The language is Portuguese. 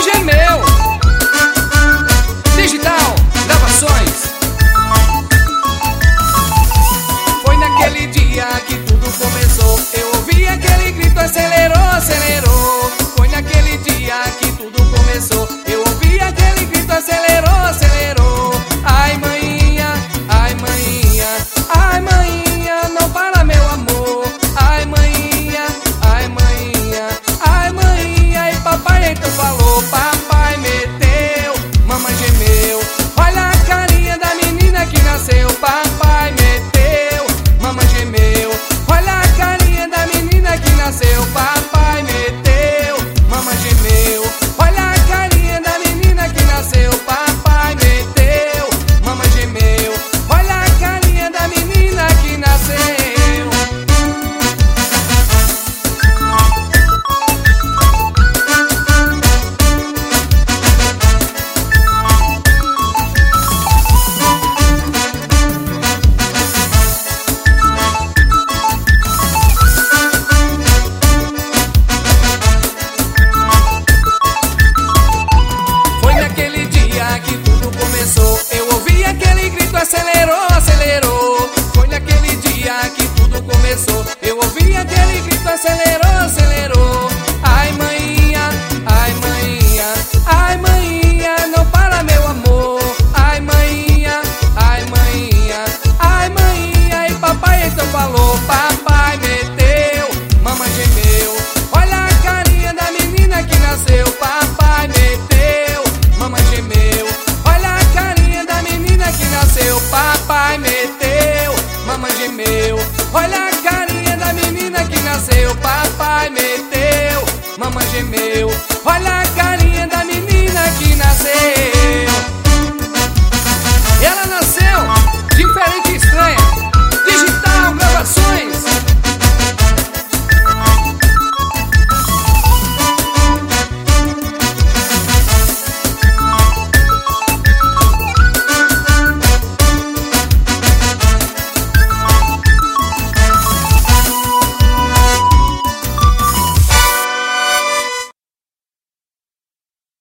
mamãe gemeu. Digital Gravações. Foi naquele dia que tudo começou. Eu ouvi aquele grito, acelerou, acelerou. Foi naquele dia que tudo começou. Eu ouvi aquele grito, acelerou, acelerou. Ai, maninha, ai, maninha, ai, maninha, não para, meu amor. Ai, maninha, ai, maninha, ai, maninha. E papai então falou, papai meteu, mamãe gemeu. Olha a carinha da menina que nasceu. Papai meteu, mamãe gemeu. Olha a carinha da menina que nasceu. Papai meteu, mamãe gemeu. Olha a carinha da menina que nasceu. Papai meteu, mamãe gemeu. Olha a carinha da menina que nasceu. Eu ouvi aquele grito, acelerou, acelerou. Foi naquele dia que tudo começou. Eu ouvi aquele grito, acelerou, acelerou. Ai, maninha, ai, maninha, ai, maninha, não para, meu amor. Ai, maninha, ai, maninha, ai, maninha. E papai então falou, papai meteu, mamãe gemeu. Olha a carinha da menina que nasceu. Papai meteu, mamãe gemeu. Que nasceu, papai meteu, mamãe gemeu. Olha a carinha da menina que nasceu. Papai meteu, mamãe gemeu. Olha a carinha da menina que nasceu.